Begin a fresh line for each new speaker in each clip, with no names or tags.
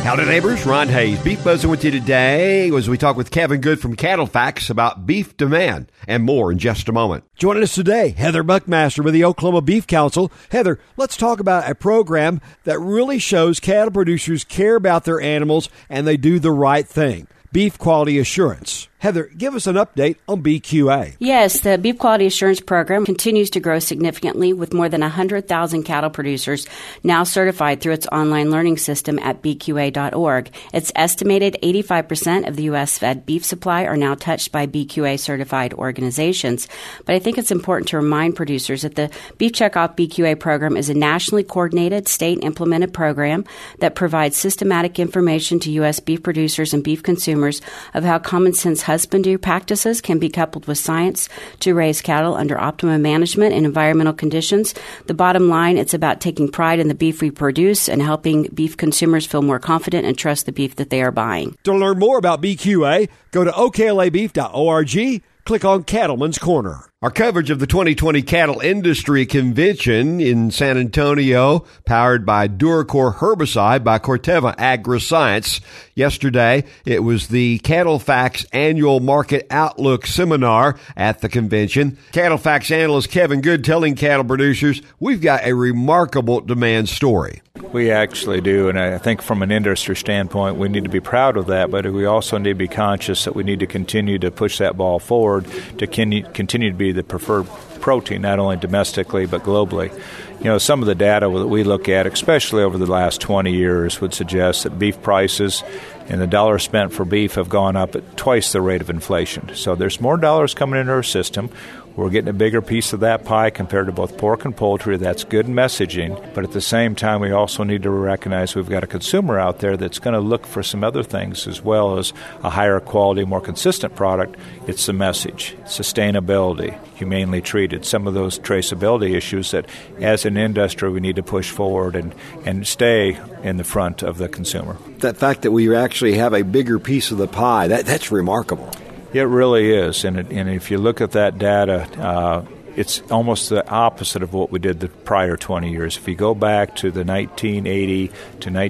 Howdy, neighbors. Ron Hayes, Beef Buzzing with you today as we talk with Kevin Good from Cattle Facts about beef demand and more in just a moment. Joining us today, Heather Buckmaster with the Oklahoma Beef Council. Heather, let's talk about a program that really shows cattle producers care about their animals and they do the right thing. Beef Quality Assurance. Heather, give us an update on BQA.
Yes, the Beef Quality Assurance Program continues to grow significantly with more than 100,000 cattle producers now certified through its online learning system at BQA.org. It's estimated 85% of the U.S. fed beef supply are now touched by BQA certified organizations. But I think it's important to remind producers that the Beef Checkoff BQA program is a nationally coordinated, state-implemented program that provides systematic information to U.S. beef producers and beef consumers of how common sense husbandry practices can be coupled with science to raise cattle under optimum management and environmental conditions. The bottom line, it's about taking pride in the beef we produce and helping beef consumers feel more confident and trust the beef that they are buying.
To learn more about BQA, go to oklabeef.org. Click on Cattleman's Corner. Our coverage of the 2020 Cattle Industry Convention in San Antonio, powered by Duracor Herbicide by Corteva Agriscience. Yesterday, it was the Cattle Facts Annual Market Outlook Seminar at the convention. Cattle Facts analyst Kevin Good telling cattle producers, we've got a remarkable demand story.
We actually do, and I think from an industry standpoint, we need to be proud of that, but we also need to be conscious that we need to continue to push that ball forward to continue to be the preferred protein, not only domestically but globally. You know, some of the data that we look at, especially over the last 20 years, would suggest that beef prices and the dollars spent for beef have gone up at twice the rate of inflation. So there's more dollars coming into our system. We're getting a bigger piece of that pie compared to both pork and poultry. That's good messaging. But at the same time, we also need to recognize we've got a consumer out there that's going to look for some other things as well as a higher quality, more consistent product. It's the message, sustainability, humanely treated, some of those traceability issues that as an industry we need to push forward and stay in the front of the consumer.
That fact that we actually have a bigger piece of the pie, that's remarkable.
It really is, and if you look at that data, it's almost the opposite of what we did the prior 20 years. If you go back to the 1980 to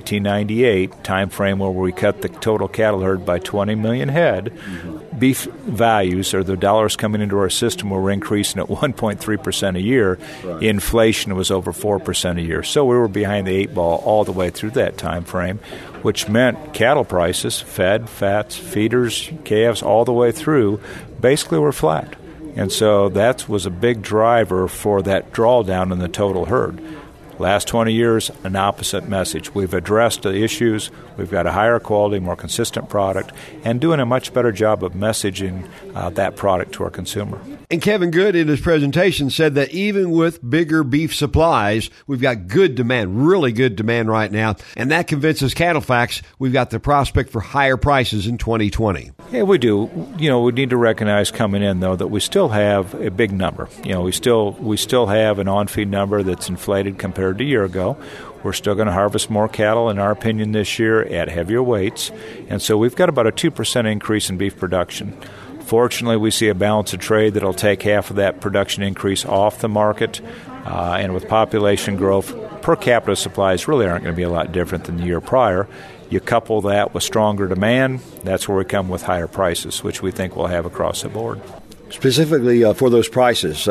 1998 time frame where we cut the total cattle herd by 20 million head, beef values, or the dollars coming into our system, were increasing at 1.3% a year. Right. Inflation was over 4% a year. So we were behind the eight ball all the way through that time frame, which meant cattle prices, fed, fats, feeders, calves, all the way through, basically were flat. And so that was a big driver for that drawdown in the total herd. Last 20 years, an opposite message. We've addressed the issues. We've got a higher quality, more consistent product, and doing a much better job of messaging that product to our consumer.
And Kevin Good in his presentation said that even with bigger beef supplies, we've got good demand, really good demand right now. And that convinces Cattle Facts we've got the prospect for higher prices in 2020.
Yeah, we do. You know, we need to recognize coming in, though, that we still have a big number. You know, we still have an on-feed number that's inflated compared to a year ago. We're still going to harvest more cattle, in our opinion, this year at heavier weights. And so we've got about a 2% increase in beef production. Fortunately, we see a balance of trade that will take half of that production increase off the market. And with population growth, per capita supplies really aren't going to be a lot different than the year prior. You couple that with stronger demand, that's where we come with higher prices, which we think we'll have across the board.
Specifically for those prices,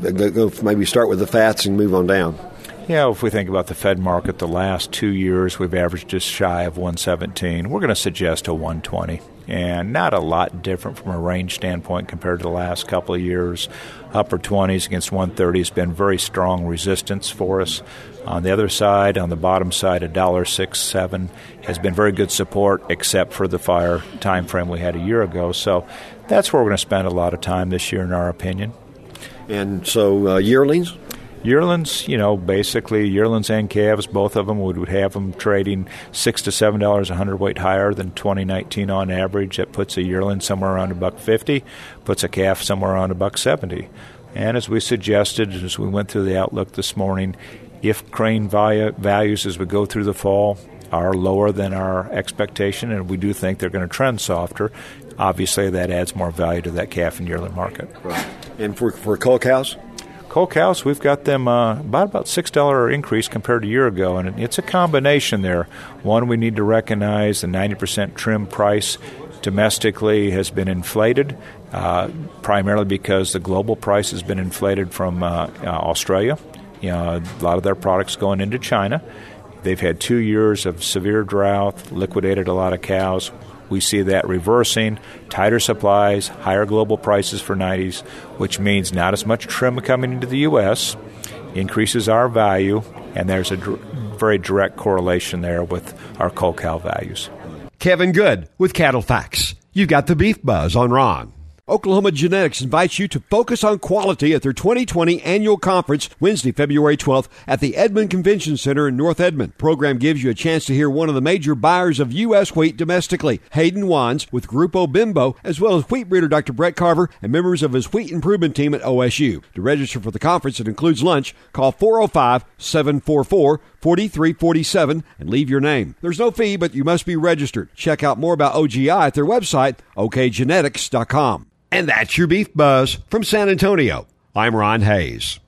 maybe start with the fats and move on down.
Yeah, if we think about the fed market, the last 2 years we've averaged just shy of 117. We're going to suggest a 120, and not a lot different from a range standpoint compared to the last couple of years. Upper 20s against 130 has been very strong resistance for us. On the other side, on the bottom side, $1.67 has been very good support, except for the fire time frame we had a year ago. So that's where we're going to spend a lot of time this year, in our opinion.
And so yearlings?
Yearlings, you know, basically yearlings and calves, both of them, we would have them trading $6 to $7 a hundredweight higher than 2019 on average. That puts a yearling somewhere around $1.50, puts a calf somewhere around $1.70. And as we suggested, as we went through the outlook this morning, if crane values as we go through the fall are lower than our expectation, and we do think they're going to trend softer, obviously that adds more value to that calf and yearling market.
Right. And for cull cows?
Cull cows, we've got them about $6 increase compared to a year ago, and it's a combination there. One, we need to recognize the 90% trim price domestically has been inflated, primarily because the global price has been inflated from Australia. A lot of their products going into China. They've had 2 years of severe drought, liquidated a lot of cows. We see that reversing, tighter supplies, higher global prices for 90s, which means not as much trim coming into the U.S., increases our value, and there's a very direct correlation there with our cull cow values.
Kevin Good with Cattle Facts. You've got the Beef Buzz on Ron. Oklahoma Genetics invites you to focus on quality at their 2020 annual conference Wednesday, February 12th at the Edmond Convention Center in North Edmond. The program gives you a chance to hear one of the major buyers of U.S. wheat domestically, Hayden Wands with Grupo Bimbo, as well as wheat breeder Dr. Brett Carver and members of his wheat improvement team at OSU. To register for the conference that includes lunch, call 405-744-4347 and leave your name. There's no fee, but you must be registered. Check out more about OGI at their website, okgenetics.com. And that's your Beef Buzz from San Antonio. I'm Ron Hayes.